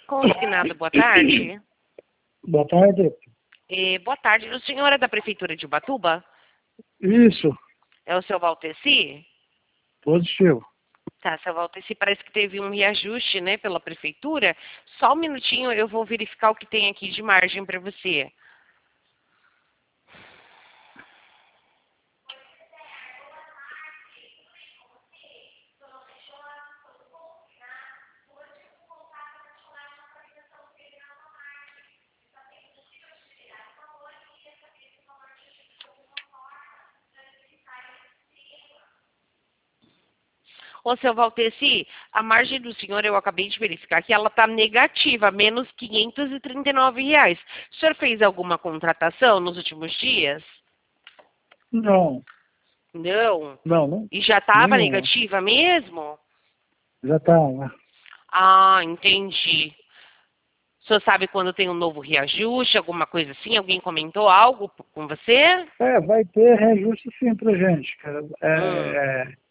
Consignado, boa tarde. Boa tarde. Boa tarde. O senhor é da Prefeitura de Ubatuba? Isso, É o seu Valteci? positivo. Tá, seu Valteci, parece que teve um reajuste, né, pela Prefeitura. Só um minutinho, eu vou verificar o que tem aqui de margem para você. Ô, seu Valteci, a margem do senhor, eu acabei de verificar que ela está negativa, menos R$ 539. O senhor fez alguma contratação nos últimos dias? Não, Não. não, E já estava nenhuma. negativa mesmo? Já tá, né? Ah, entendi. O senhor sabe quando tem um novo reajuste, alguma coisa assim? Alguém comentou algo com você? Vai ter reajuste sim pra gente, cara. Hum,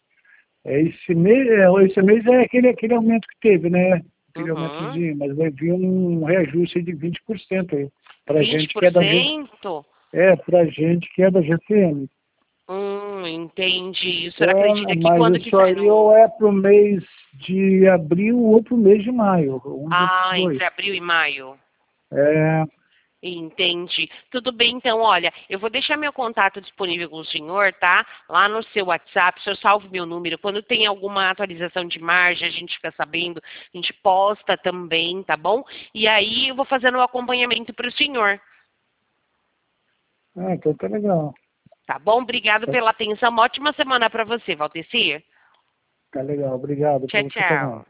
Esse mês é aquele aumento que teve, né? Aquele uhum. aumentozinho, mas vai vir um reajuste de 20% aí. Pra vinte gente por que é cento? pra gente que é da GCM. Entendi. O senhor Então, acredita que mas quando que isso sai aí ou no... é pro mês de abril ou pro mês de maio, um desses Ah, dois. entre abril e maio. É, Entendi. Tudo bem, então, olha, eu vou deixar meu contato disponível com o senhor, tá? Lá no seu WhatsApp, o senhor salve meu número. Quando tem alguma atualização de margem, a gente fica sabendo, a gente posta também, tá bom? E aí eu vou fazendo o acompanhamento para o senhor, então tá legal. tá bom? Obrigado pela atenção. Uma ótima semana para você, Valteci. Tá legal, obrigado Tchau, para você também. tchau.